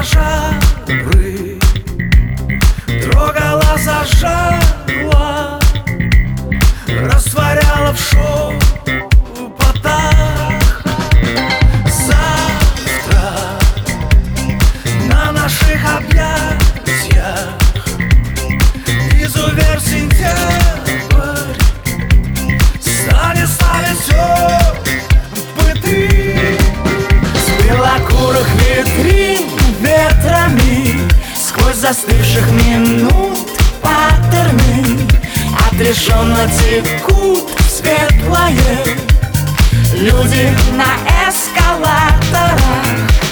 жары, трогала, зажала, растворяла в шепотах. Завтра на наших объятиях изувер сентябрь станет все пыты. С белокурых витрин ветрами сквозь застывших минут паттерны отрешенно текут в светлое люди на эскалаторах.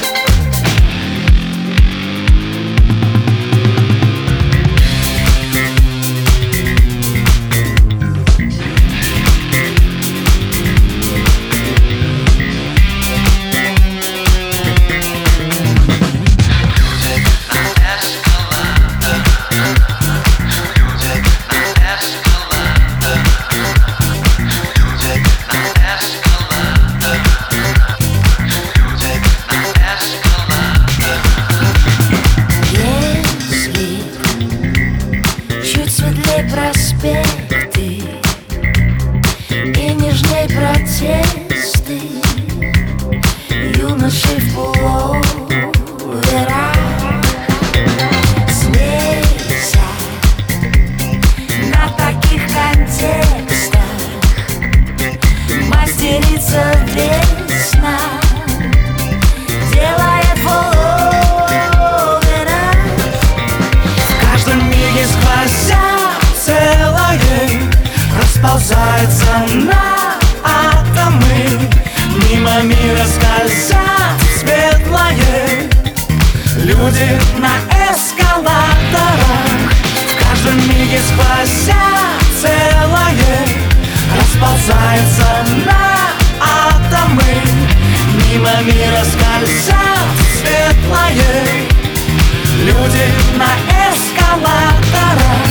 Проспекты и нежней протесты юноши в пуловерах, смейся на таких контекстах, мастерица весна делает пуловера. В каждом миге сквозя целое расползается на атомы, мимо мира скользят светлое люди на эскалаторах. В каждом миге сквозя целое расползается на атомы, мимо мира скользят светлое люди на эскалаторах.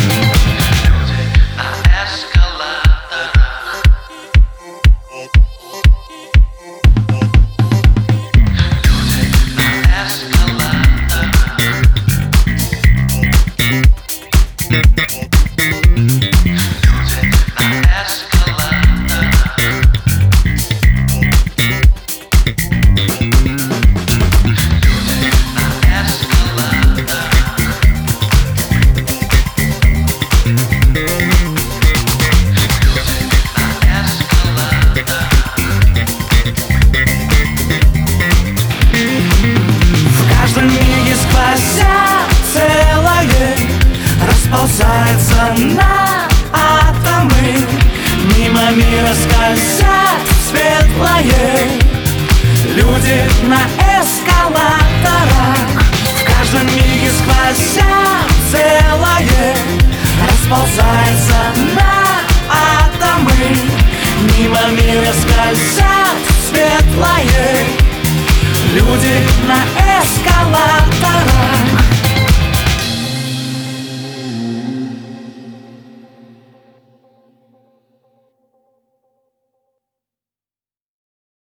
Расползается на атомы, мимо мира скользят светлое люди на эскалаторах. В каждом миге сквозя целое расползается на атомы, мимо мира скользят светлое люди на эскалаторах.